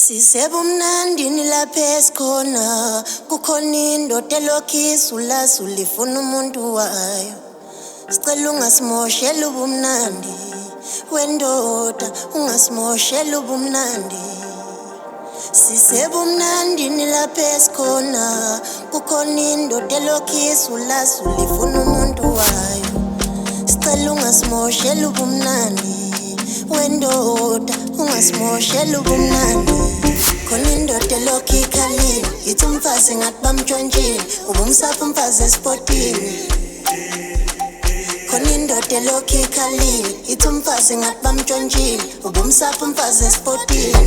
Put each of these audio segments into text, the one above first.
Sisebumnandi nilapha esikhona kukhona indoda elokhu ulazi ifuna umuntu wayo. Sicela ungasimosheli ubumnandi wendoda, ungasimosheli ubumnandi. Sisebumnandi nilapha esikhona kukhona indoda elokhu ulazi ifuna umuntu wayo. Sicela ungasimosheli ubumnandi wendoda, ungasimosheli ubumnandi. Khona indoda elokhu ikhalile, ithi umfazi ngathi bamtshontshile, ubumsapha umfazi esipotini. Khona indoda elokhu ikhalile, ithi umfazi ngathi bamtshontshile, ubumsapha umfazi esipotini.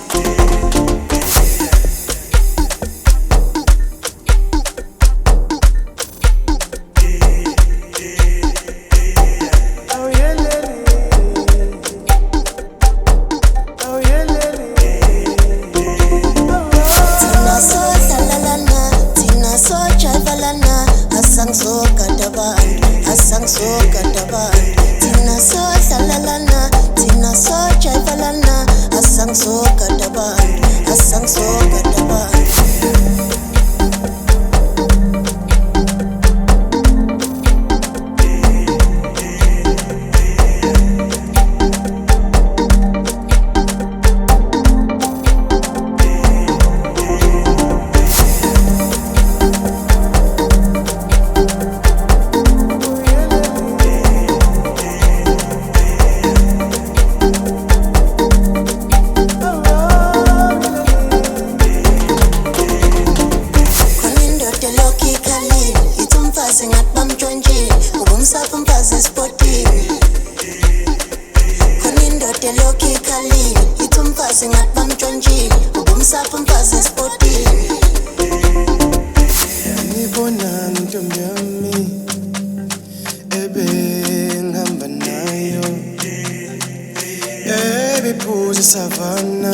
Savana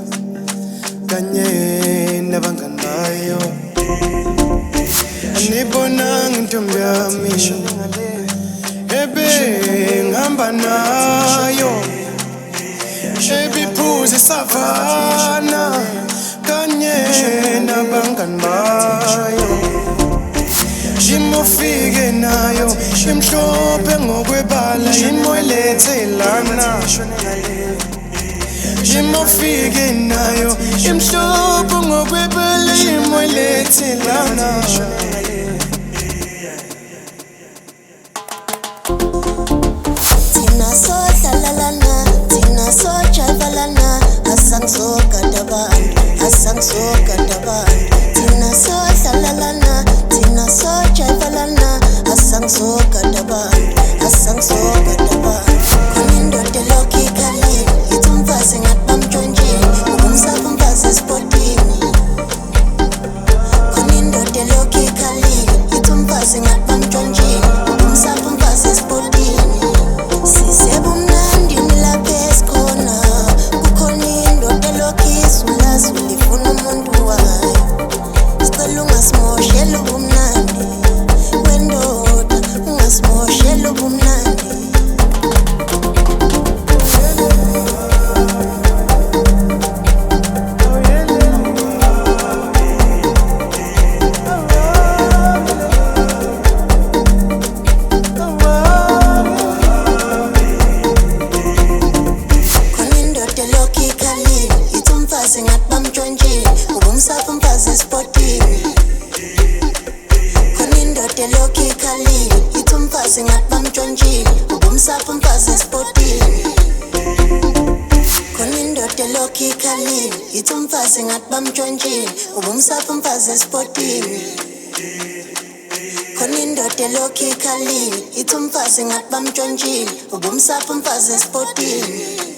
kanye nabangani bayo anibonanga intombi yami ngihamba nayo ebiphuze savana kanye nabangani bayo imofike nayo imhlophe ngokwebala imolethelana imofike nayo imhlophe ngokwebala imolethelana. Thina sodlalalana, thina sojayivalana, asangisogada abantu, asangisogada abantu. Thina sodlalalana, thina sojayivalana, asangisogada abantu, asangisogada abantu. Khona indoda elokhu ikhalile, ithi umfazi ngathi bamtshontshile, ubumsapha umfazi esipotini. Khona indoda elokhu ikhalile, ithi umfazi ngathi bamtshontshile, ubumsapha umfazi esipotini. Sisebumnandi nilapha esikhona kukhona indoda elokhu ulazi ifuna umuntu wayo. Sicela ungasimosheli ubumnandi wendoda, ungasimosheli ubumnandi. Ubumsapha umfazi esipotini. Khona indoda elokhu ikhalile, ithi umfazi ngathi bamtshontshile, ubumsapha umfazi esipotini. Khona indoda elokhu ikhalile, ithi umfazi ngathi bamtshontshile, ubumsapha umfazi esipotini. Khona indoda elokhu ikhalile, ithi umfazi ngathi bamtshontshile, ubumsapha umfazi esipotini.